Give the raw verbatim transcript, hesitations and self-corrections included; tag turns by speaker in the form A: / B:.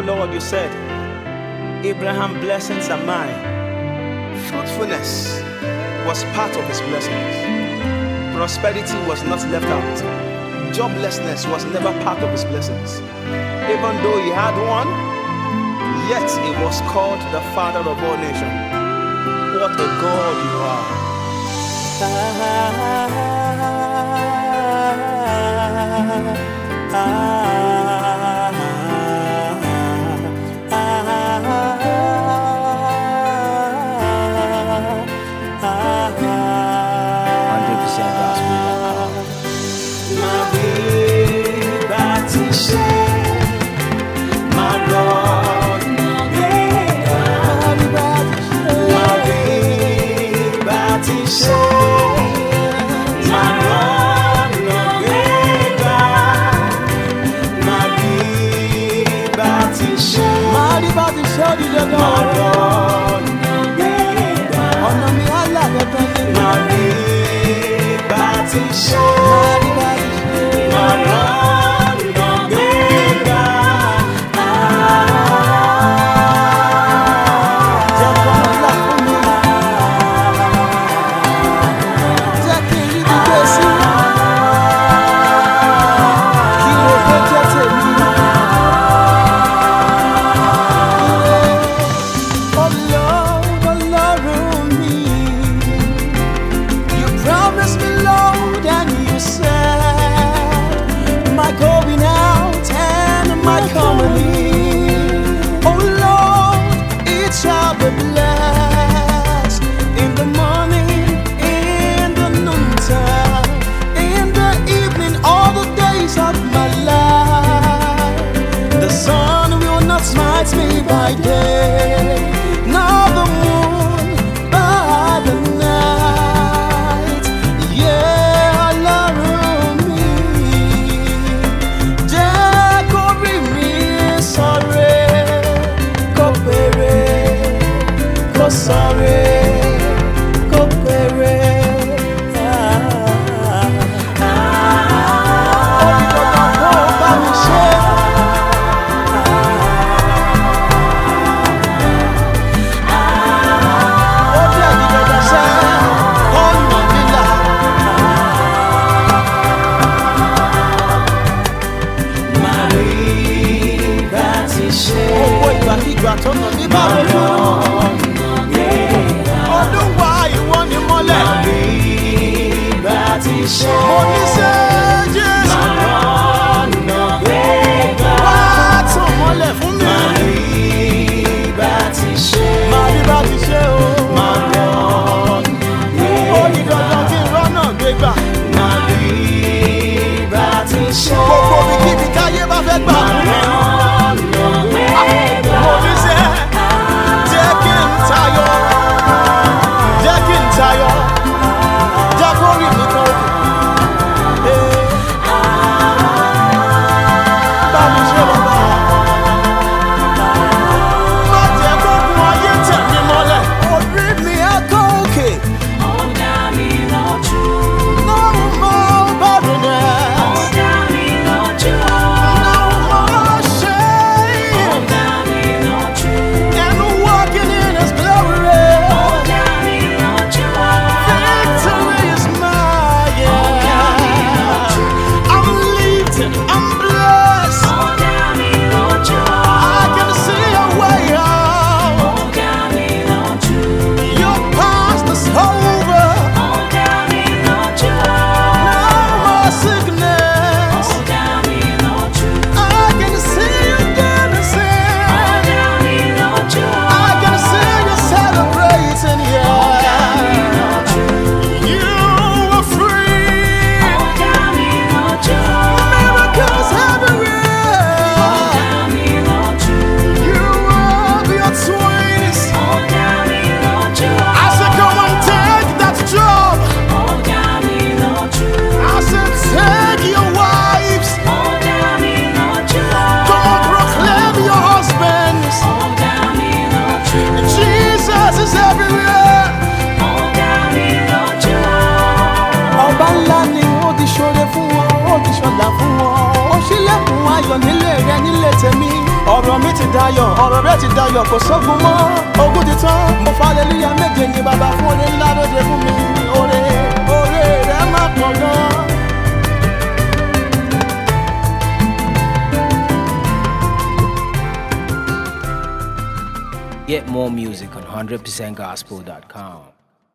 A: Lord, you said, Abraham, blessings are mine. Fruitfulness was part of his blessings. Prosperity was not left out. Joblessness was never part of his blessings. Even though he had one, yet he was called the father of all nations. What a God you are. Ah, ah,
B: Show
A: ti dayọ̀ ọ̀rọ̀ rẹ̀ ti dayọ̀ kò sógun mọ́ ogun ti tán mo fa hallelujah méje ní bàbá fún oore ńlá ló ṣe fún mi oore oore rẹ̀ má pọ̀ gan.
B: Get more music on one hundred percent gospel dot com.